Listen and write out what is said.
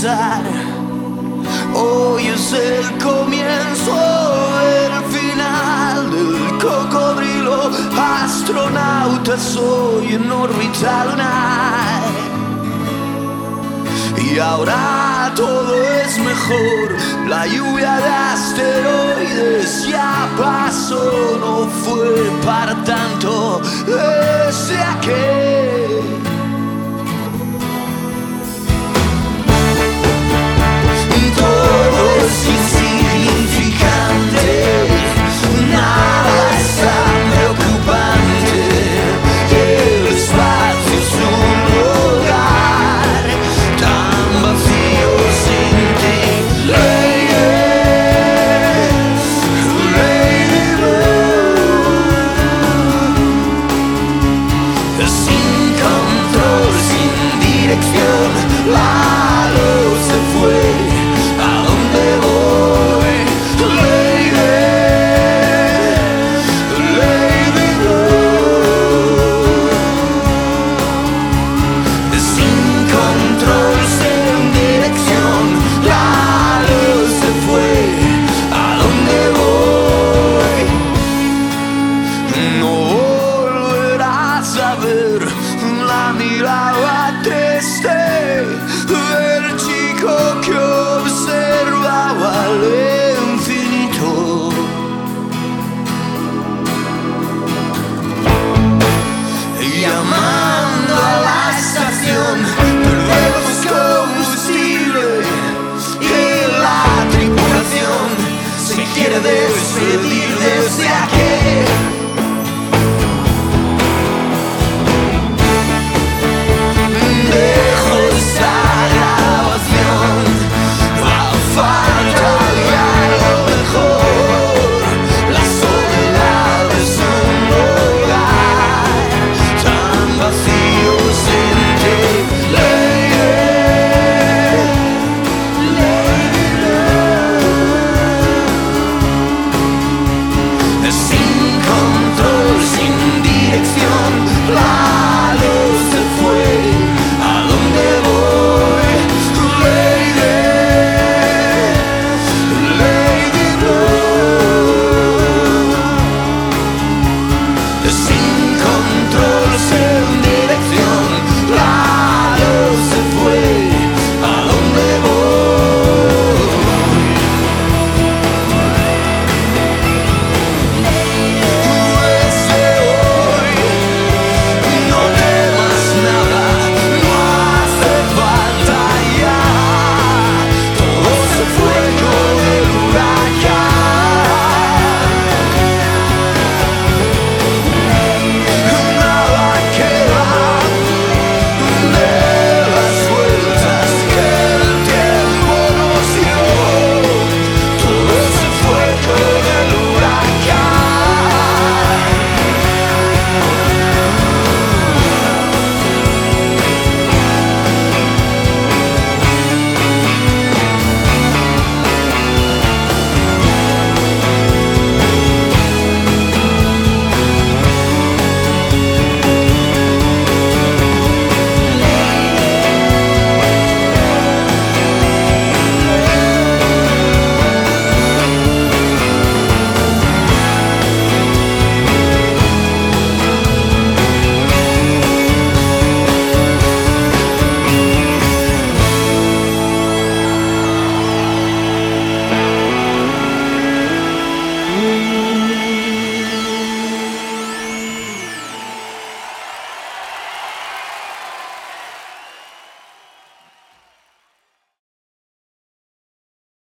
pasar. Hoy es el comienzo del final del cocodrilo. Astronauta soy en Orbital Night. Y ahora todo es mejor. La lluvia de asteroides ya pasó. No fue para tanto desde aquel. Todo es insignificante, nada es tan preocupante. El espacio es un lugar tan vacío sin ti. Lady, Lady Bird. Sin control, sin dirección, la luz se fue. La mirada triste del chico que observaba.